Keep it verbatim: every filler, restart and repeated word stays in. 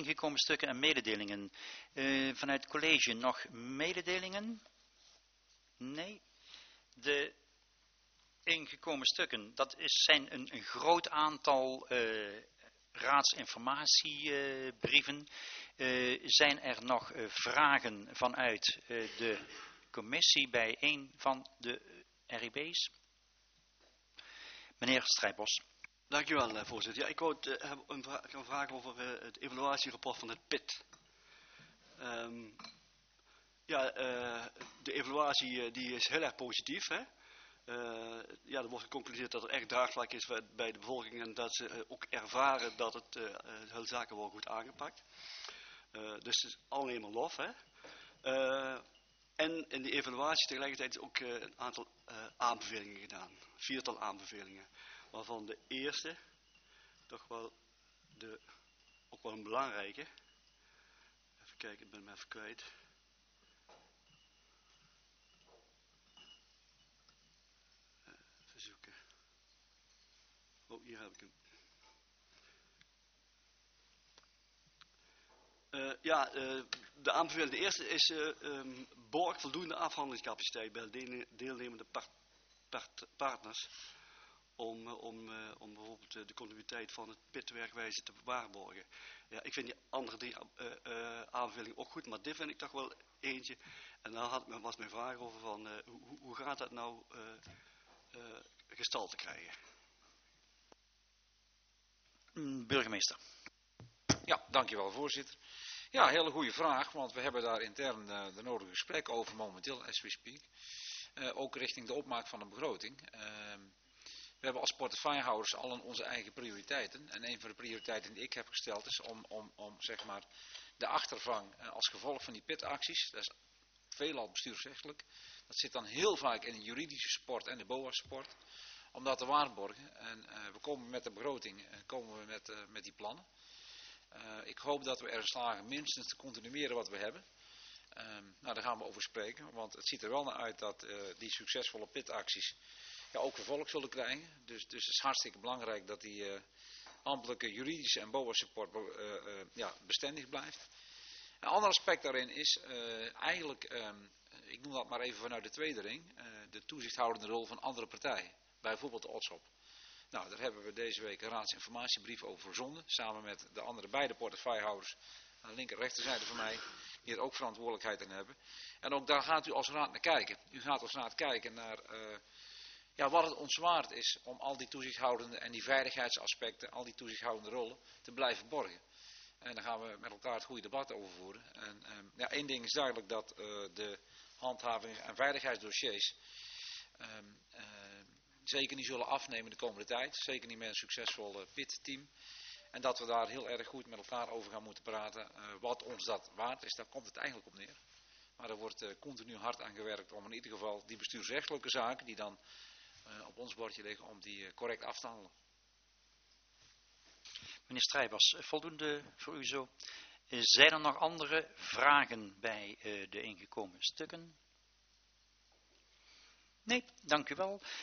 ingekomen stukken en mededelingen. Uh, vanuit het college nog mededelingen? Nee. De ingekomen stukken, dat is, zijn een, een groot aantal uh, raadsinformatiebrieven. Uh, uh, zijn er nog uh, vragen vanuit uh, de commissie bij een van de R I B's? Meneer Strijbos. Dank u wel, voorzitter. Ja, ik wou uh, een, vra een vraag over uh, het evaluatierapport van het P I T. Um, ja, uh, de evaluatie uh, die is heel erg positief. Hè? Uh, ja, er wordt geconcludeerd dat er echt draagvlak is bij de bevolking en dat ze uh, ook ervaren dat het uh, hele zaken worden goed aangepakt. Uh, dus het is alleen maar lof. Hè? Uh, en in die evaluatie tegelijkertijd is ook uh, een aantal uh, aanbevelingen gedaan. Viertal aanbevelingen. Waarvan de eerste toch wel de, ook wel een belangrijke. Even kijken, ik ben hem even kwijt. Uh, even zoeken. Oh, hier heb ik hem. Uh, ja, uh, de aanbeveling, de eerste is uh, um, borg voldoende afhandelingscapaciteit bij de deelnemende part, part, partners. Om, om, uh, om bijvoorbeeld uh, de continuïteit van het P I T-werkwijze te waarborgen. Ja, ik vind die andere drie uh, uh, aanbevelingen ook goed, maar dit vind ik toch wel eentje. En daar had, was mijn vraag over van, uh, hoe, hoe gaat dat nou uh, uh, gestalte krijgen? Burgemeester. Ja, dankjewel voorzitter. Ja, hele goede vraag, want we hebben daar intern uh, de nodige gesprekken over momenteel, as we speak. Uh, ook richting de opmaak van een begroting. Uh, We hebben als portefeuillehouders al onze eigen prioriteiten. En een van de prioriteiten die ik heb gesteld is om, om, om zeg maar, de achtervang als gevolg van die P I T-acties. Dat is veelal bestuursrechtelijk. Dat zit dan heel vaak in de juridische sport en de B O A-sport. Om dat te waarborgen. En uh, we komen met de begroting en komen we met, uh, met die plannen. Uh, ik hoop dat we er slagen minstens te continueren wat we hebben. Um, nou, daar gaan we over spreken. Want het ziet er wel naar uit dat uh, die succesvolle P I T-acties... Ja, ook vervolg zullen krijgen. Dus, dus het is hartstikke belangrijk dat die uh, ambtelijke juridische en B O A-support uh, uh, ja, bestendig blijft. Een ander aspect daarin is uh, eigenlijk, um, ik noem dat maar even vanuit de tweede ring, uh, de toezichthoudende rol van andere partijen. Bijvoorbeeld de O T S O P. Nou, daar hebben we deze week een raadsinformatiebrief over verzonden. Samen met de andere beide portefeuillehouders aan de linker en rechterzijde van mij. Die er ook verantwoordelijkheid in hebben. En ook daar gaat u als raad naar kijken. U gaat als raad kijken naar... Uh, Ja, wat het ons waard is om al die toezichthoudende en die veiligheidsaspecten, al die toezichthoudende rollen te blijven borgen. En daar gaan we met elkaar het goede debat over voeren. En um, ja, één ding is duidelijk dat uh, de handhaving en veiligheidsdossiers um, uh, zeker niet zullen afnemen de komende tijd. Zeker niet met een succesvol uh, P I T-team. En dat we daar heel erg goed met elkaar over gaan moeten praten. Uh, wat ons dat waard is, daar komt het eigenlijk op neer. Maar er wordt uh, continu hard aan gewerkt om in ieder geval die bestuursrechtelijke zaken die dan uh, op ons bordje liggen, om die uh, correct af te handelen. Meneer Strijbers, voldoende voor u zo. Zijn er nog andere vragen bij uh, de ingekomen stukken? Nee, dank u wel.